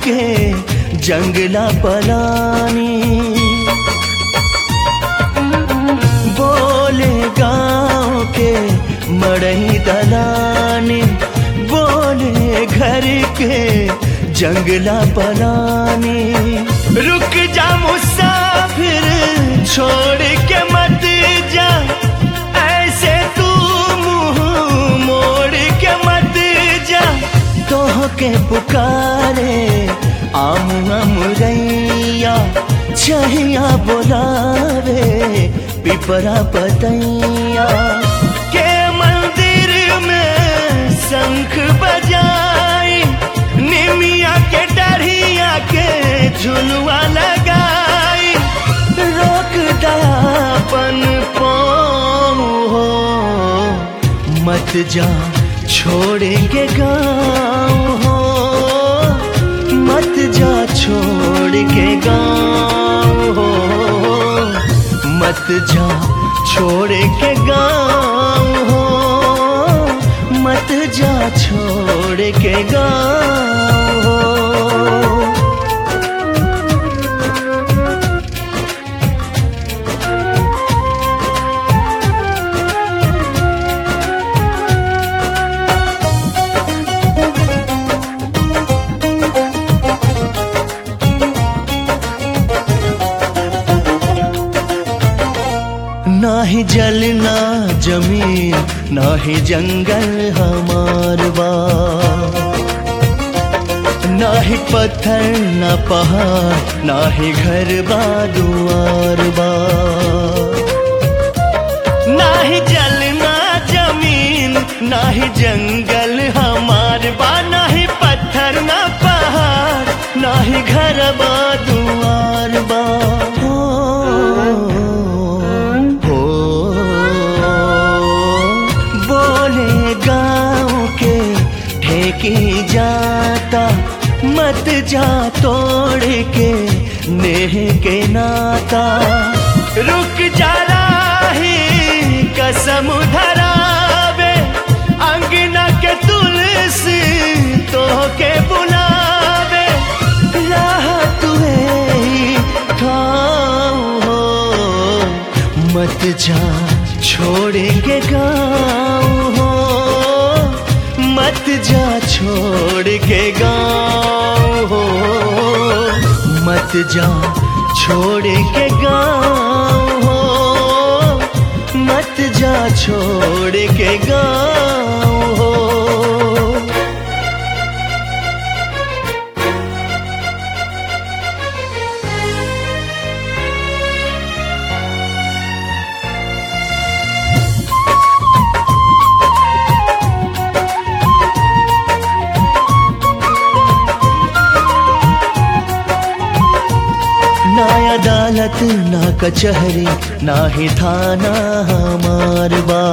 के जंगला पलानी। बोले गाँव के मड़ई दलानी, बोले घर के जंगला पलानी। रुक जा मुसाफिर छोड़ के मत जा, ऐसे तू मुंह मोड़ के मत जा। तोह के पुकारे आम अमरैया, छहिया बोलावे पिपरा पतैया। के मंदिर में शंख बजाई, निमिया के डरिया के झुलवा लगाई। रोक दापन पाँव हो, मत जा छोड़ेंगे गाँव हो, मत जा छोड़ के गाँव हो, मत जा छोड़ के गाँव हो, मत जा छोड़ के गाँव हो। ना ही जल ना जमीन, ना ही जंगल हमार बा। ना ही पत्थर ना पहाड़, ना ही घर बा दुआर बा। ना ही जल ना जमीन, ना ही जंगल हमार बा। ना ही पत्थर ना पहाड़, ना ही घर बा दुआर बा। की जाता मत जा तोड़ के नेह के नाता। रुक जा राही कसम धरावे, अंगना के तुलसी तो के बुलावे। राह तुहे ही ठाव हो, मत जा छोड़ेंगे गाँव हो, मत जा छोड़ के गाँव हो, मत जा छोड़ के गाँव हो, मत जा छोड़ के गाँव हो। ना अदालत ना कचहरी, ना ही थाना हमार बा।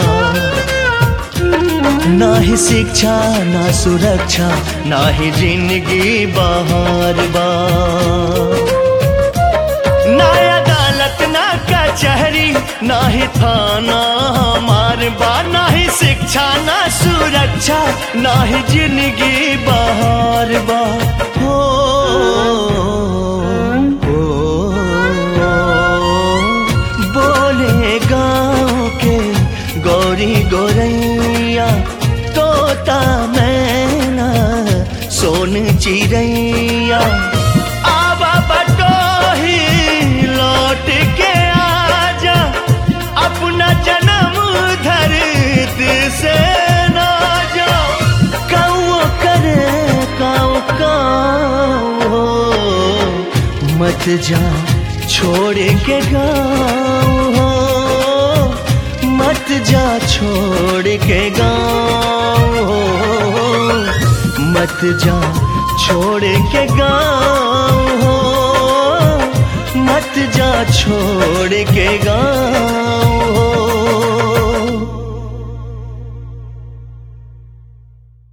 ना ही शिक्षा ना सुरक्षा, ना ही जिंदगी बहार बा। ना अदालत ना कचहरी, ना ही थाना हमार बा। ना ही शिक्षा ना सुरक्षा, ना ही जिंदगी बहार बा। गोरी गोरैया तोता मैना सोन चिड़ैया। आवा बटोही लौट के आजा, अपना जन्म धरती से ना जा। काऊ करे काऊ काऊ हो, मत जा छोड़ के गाँव हो, मत जा छोड़ के गाँव हो, मत जा छोड़ के गाँव हो, मत जा छोड़ के गाँव।